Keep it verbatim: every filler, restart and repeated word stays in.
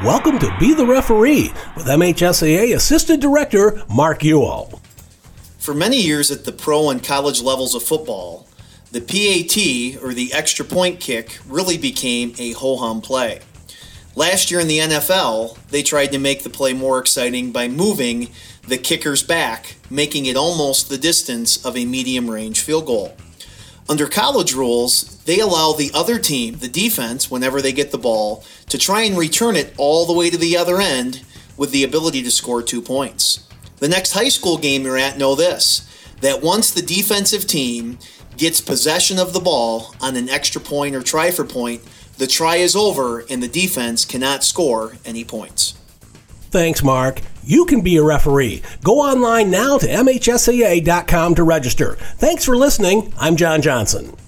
Welcome to Be the Referee with M H S A A Assistant Director Mark Ewell. For many years at the pro and college levels of football, the P A T, or the extra point kick, really became a ho-hum play. Last year in the N F L, they tried to make the play more exciting by moving the kicker's back, making it almost the distance of a medium-range field goal. Under college rules, they allow the other team, the defense, whenever they get the ball, to try and return it all the way to the other end with the ability to score two points. The next high school game you're at, know this, that once the defensive team gets possession of the ball on an extra point or try for point, the try is over and the defense cannot score any points. Thanks, Mark. You can be a referee. Go online now to M H S A A dot com to register. Thanks for listening. I'm John Johnson.